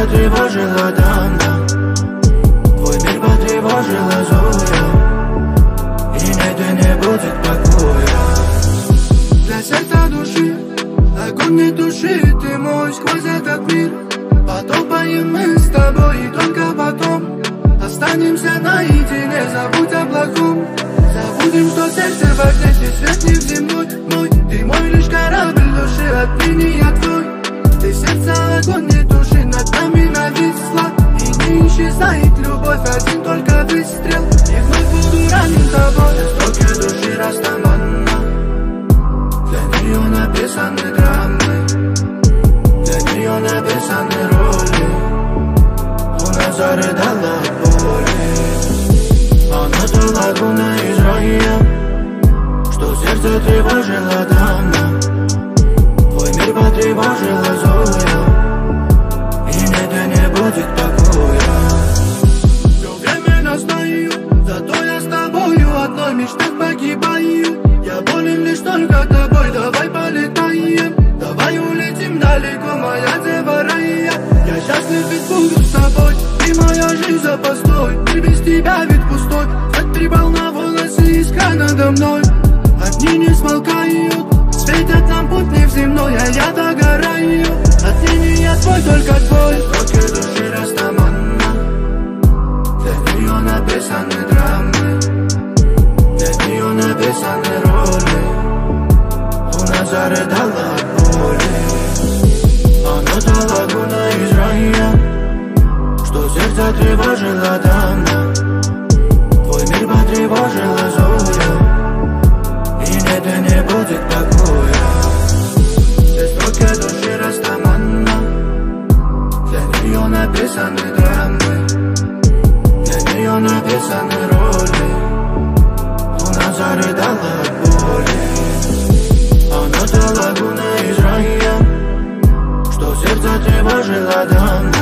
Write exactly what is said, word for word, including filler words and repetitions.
тревожила давно. Твой мир потревожила зоя, и нет и не будет покоя. Для сердца души огонь не туши, ты мой сквозь этот мир. Потопаем мы с тобой, и только потом останемся наедине. Забудь о плохом, забудем, что сердце в огне, ты свет не в земной мой. Ты мой лишь корабль души, отныне я твой. Ты сердце огонь не туши, над нами нависла, и не исчезает любовь, один только выстрел, и вновь буду ранен тобой. Жестокие души растаманна, для нее написаны драмы, для нее написаны роли. Луна зарыдала от боли, она то лагуна из рая, что сердце тревожило давно. Твой мир потревожила зоя, и нет и не будет покоя. Все время настаю, зато я с тобою одной мечтах погибаю. Я болен лишь только тобой, давай полетаем, давай улетим далеко, моя дева рая. Я счастлив ведь буду с тобой, ты моя жизнь за постой. Мир без тебя ведь пустой, как три волна волосы искра надо мной. Одни не смолкают, светят нам путь не в земной, а я догораю. Отныне я твой, только твой. Жестокие души растаманна, для нее написаны драмы, для нее написаны роли. Луна зарыдала от боли, она та лагуна из рая, что сердце тревожило давно. Твой мир потревожила зоя, и нет и не будет покоя. Жестокие души растаманна, для нее написаны драмы, для нее написаны роли. Луна зарыдала от боли, она та лагуна из рая, что сердце тревожило давно.